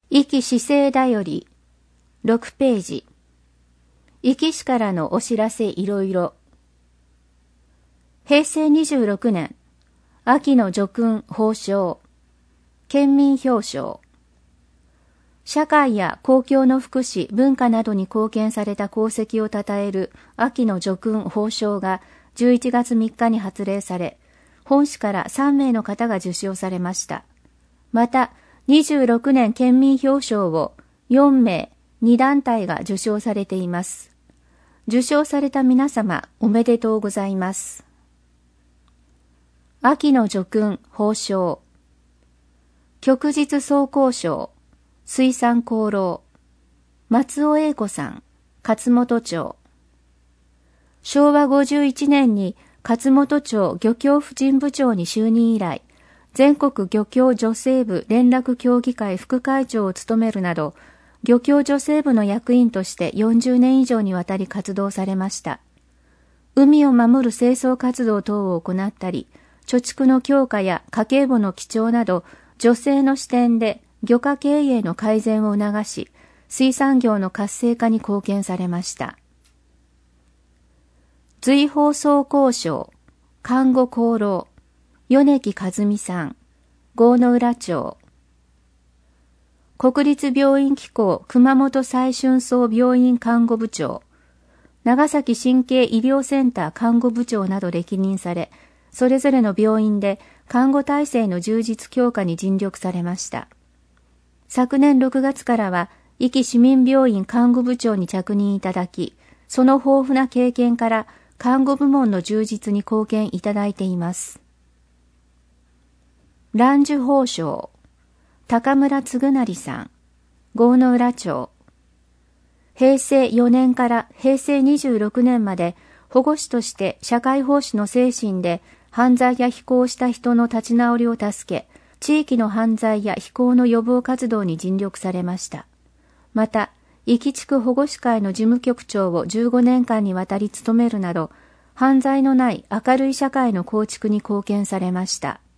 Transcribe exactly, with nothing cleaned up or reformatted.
壱岐市政だよりろくページ。壱岐市からのお知らせいろいろ。へいせいにじゅうろくねん、秋の叙勲褒章、県民表彰。社会や公共の福祉、文化などに貢献された功績を称える秋の叙勲褒章がじゅういちがつみっかに発令され、本市からさんめいの方が受賞されました。また、にじゅうろくねん県民表彰をよんめい、にだんたいが受賞されています。受賞された皆様、おめでとうございます。秋の叙勲褒章。旭日総工賞、水産功労。松尾英子さん、勝本町。しょうわごじゅういちねんに勝本町漁協婦人部長に就任以来、全国漁協女性部連絡協議会副会長を務めるなど、漁協女性部の役員としてよんじゅうねん以上にわたり活動されました。海を守る清掃活動等を行ったり、貯蓄の強化や家計簿の記帳など、女性の視点で漁家経営の改善を促し、水産業の活性化に貢献されました。随放送功賞、看護功労、米木和美さん、郷野浦町。国立病院機構熊本再春荘病院看護部長、長崎神経医療センター看護部長など歴任され、それぞれの病院で看護体制の充実強化に尽力されました。昨年ろくがつからは、壱岐市民病院看護部長に着任いただき、その豊富な経験から看護部門の充実に貢献いただいています。蘭寿褒章、高村嗣成さん、郷野浦町。へいせいよねんからへいせいにじゅうろくねんまで保護司として社会奉仕の精神で犯罪や非行した人の立ち直りを助け、地域の犯罪や非行の予防活動に尽力されました。また、壱岐地区保護司会の事務局長をじゅうごねんかんにわたり務めるなど、犯罪のない明るい社会の構築に貢献されました。